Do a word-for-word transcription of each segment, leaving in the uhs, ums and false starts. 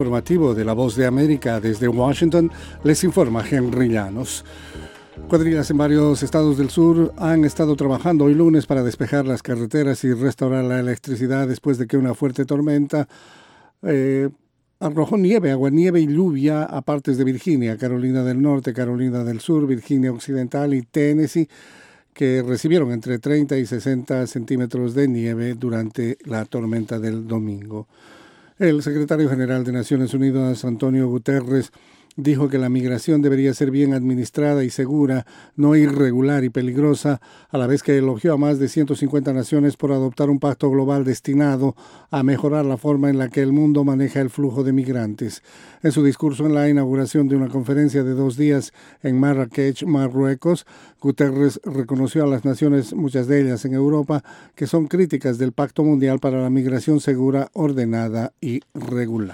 Informativo de La Voz de América desde Washington, les informa Henry Llanos. Cuadrillas en varios estados del sur han estado trabajando hoy lunes para despejar las carreteras y restaurar la electricidad después de que una fuerte tormenta eh, arrojó nieve, aguanieve y lluvia a partes de Virginia, Carolina del Norte, Carolina del Sur, Virginia Occidental y Tennessee, que recibieron entre treinta y sesenta centímetros de nieve durante la tormenta del domingo. El secretario general de Naciones Unidas, Antonio Guterres, dijo que la migración debería ser bien administrada y segura, no irregular y peligrosa, a la vez que elogió a más de ciento cincuenta naciones por adoptar un pacto global destinado a mejorar la forma en la que el mundo maneja el flujo de migrantes. En su discurso en la inauguración de una conferencia de dos días en Marrakech, Marruecos, Guterres reconoció a las naciones, muchas de ellas en Europa, que son críticas del Pacto Mundial para la Migración Segura, Ordenada y Regular.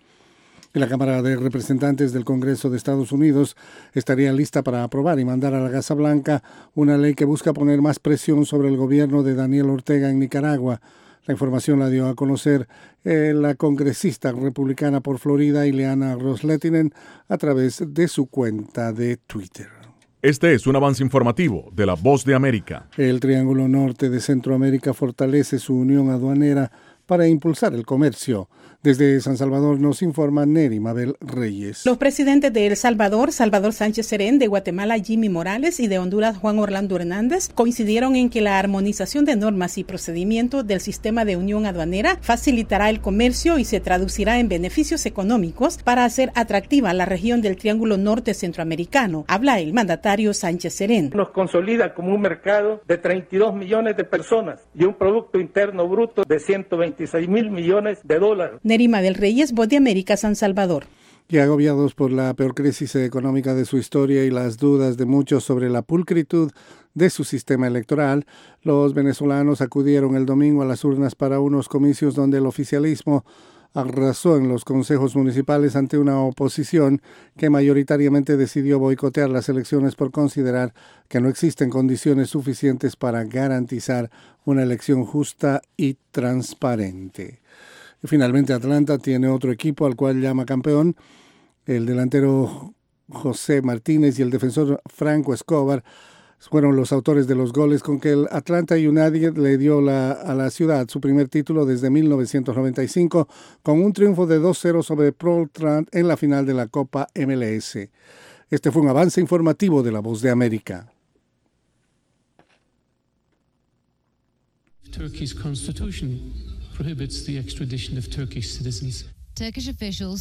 La Cámara de Representantes del Congreso de Estados Unidos estaría lista para aprobar y mandar a la Casa Blanca una ley que busca poner más presión sobre el gobierno de Daniel Ortega en Nicaragua. La información la dio a conocer eh, la congresista republicana por Florida, Ileana Ros-Lehtinen, a través de su cuenta de Twitter. Este es un avance informativo de La Voz de América. El Triángulo Norte de Centroamérica fortalece su unión aduanera para impulsar el comercio. Desde San Salvador nos informa Neri Mabel Reyes. Los presidentes de El Salvador, Salvador Sánchez Serén, de Guatemala, Jimmy Morales, y de Honduras, Juan Orlando Hernández, coincidieron en que la armonización de normas y procedimientos del sistema de unión aduanera facilitará el comercio y se traducirá en beneficios económicos para hacer atractiva la región del Triángulo Norte Centroamericano. Habla el mandatario Sánchez Serén. Nos consolida como un mercado de treinta y dos millones de personas y un Producto Interno Bruto de ciento veintiséis mil millones de dólares. Nerima del Reyes, Voz de América, San Salvador. Y agobiados por la peor crisis económica de su historia y las dudas de muchos sobre la pulcritud de su sistema electoral, los venezolanos acudieron el domingo a las urnas para unos comicios donde el oficialismo arrasó en los consejos municipales ante una oposición que mayoritariamente decidió boicotear las elecciones por considerar que no existen condiciones suficientes para garantizar una elección justa y transparente. Finalmente, Atlanta tiene otro equipo al cual llama campeón. El delantero José Martínez y el defensor Franco Escobar fueron los autores de los goles con que el Atlanta United le dio la, a la ciudad su primer título desde mil novecientos noventa y cinco, con un triunfo de dos cero sobre Portland en la final de la Copa M L S. Este fue un avance informativo de La Voz de América. Turkey's constitution prohibits the extradition of Turkish citizens. Turkish officials